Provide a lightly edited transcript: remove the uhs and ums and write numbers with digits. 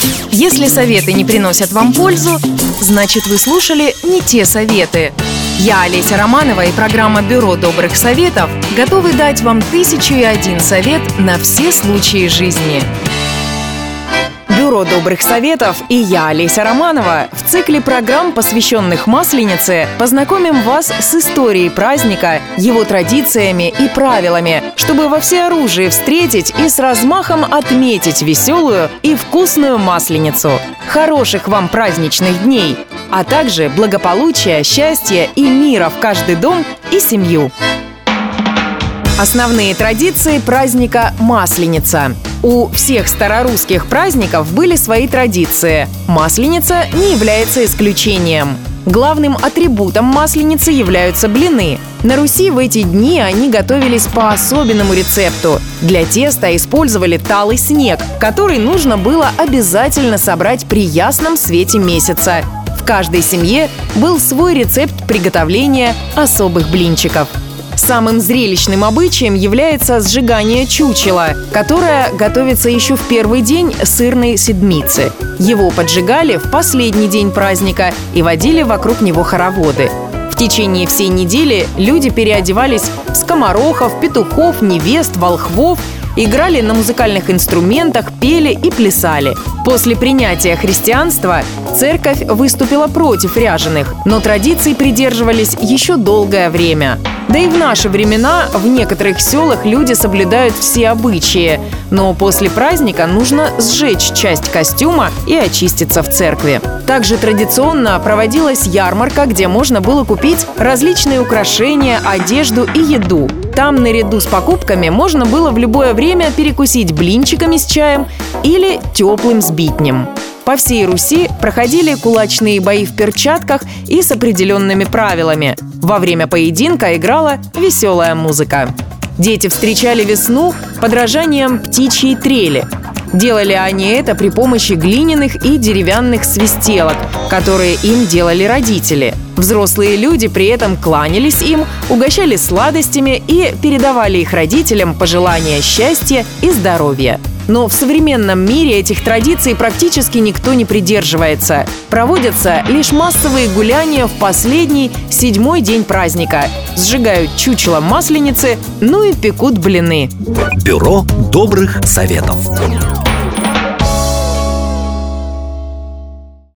Если советы не приносят вам пользу, значит, вы слушали не те советы. Я, Олеся Романова, и программа «Бюро добрых советов» готовы дать вам 1001 совет на все случаи жизни. Бюро добрых советов и я, Олеся Романова, в цикле программ, посвященных Масленице, познакомим вас с историей праздника, его традициями и правилами, чтобы во всеоружии встретить и с размахом отметить веселую и вкусную Масленицу. Хороших вам праздничных дней, а также благополучия, счастья и мира в каждый дом и семью. Основные традиции праздника Масленица. У всех старорусских праздников были свои традиции. Масленица не является исключением. Главным атрибутом Масленицы являются блины. На Руси в эти дни они готовились по особенному рецепту. Для теста использовали талый снег, который нужно было обязательно собрать при ясном свете месяца. В каждой семье был свой рецепт приготовления особых блинчиков. Самым зрелищным обычаем является сжигание чучела, которое готовится еще в первый день сырной седмицы. Его поджигали в последний день праздника и водили вокруг него хороводы. В течение всей недели люди переодевались в скоморохов, петухов, невест, волхвов, играли на музыкальных инструментах, пели и плясали. После принятия христианства церковь выступила против ряженых, но традиций придерживались еще долгое время. Да и в наши времена в некоторых селах люди соблюдают все обычаи, но после праздника нужно сжечь часть костюма и очиститься в церкви. Также традиционно проводилась ярмарка, где можно было купить различные украшения, одежду и еду. Там наряду с покупками можно было в любое время перекусить блинчиками с чаем или теплым сбитнем. По всей Руси проходили кулачные бои в перчатках и с определенными правилами. Во время поединка играла веселая музыка. Дети встречали весну подражанием птичьей трели. Делали они это при помощи глиняных и деревянных свистелок, которые им делали родители. Взрослые люди при этом кланялись им, угощали сладостями и передавали их родителям пожелания счастья и здоровья. Но в современном мире этих традиций практически никто не придерживается. Проводятся лишь массовые гуляния в последний, 7-й день праздника. Сжигают чучело Масленицы, ну и пекут блины. Бюро добрых советов.